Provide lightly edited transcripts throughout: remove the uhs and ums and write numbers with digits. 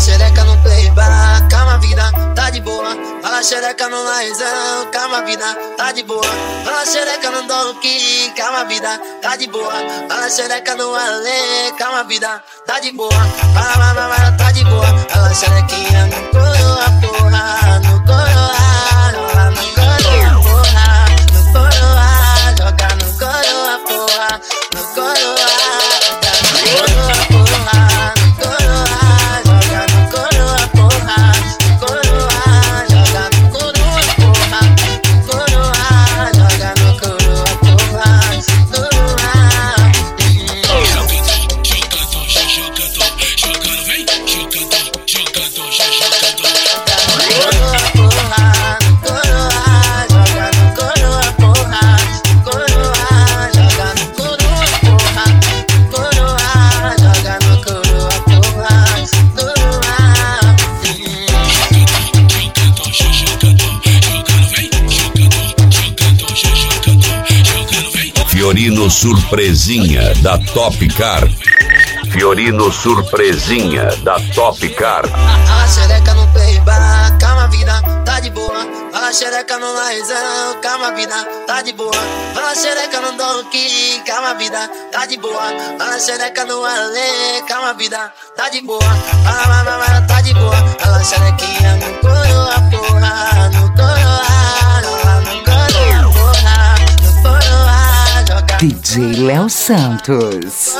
xereca no playback, calma vida, tá de boa. Fala xereca no laizão, calma vida, tá de boa. Fala xereca no donkey, calma vida, tá de boa. Fala xereca no ale, calma vida, tá de boa. Fala mamãe, tá de boa. Fala xerequinha no coroa, porra, no coroa, joga no coroa, porra, no coroa, joga no coroa, porra, no coroa, joga no coroa, porra, no coroa, joga no coroa, porra, no coroa, joga no coroa, porra, no coroa, joga no coroa, porra, no coroa. Fiorino Surpresinha da Top Car. Fiorino Surpresinha da Top Car. A xereca no playback, calma vida, tá de boa. A xereca no laizão, calma vida, tá de boa. A xereca no donkey, calma vida, tá de boa. A xereca no ale, calma vida, tá de boa. A mamãe, tá de boa. A xerequinha no coroa, porra, no coroa, joga no coroa, porra, no coroa, joga DJ Léo Santos.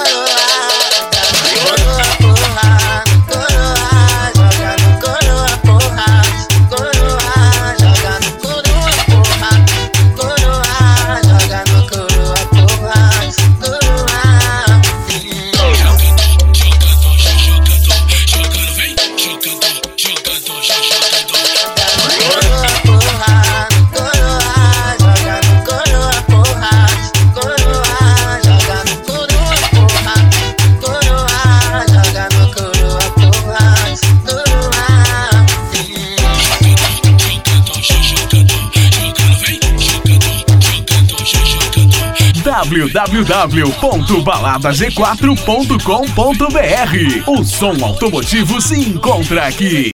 www.baladag4.com.br. O som automotivo se encontra aqui.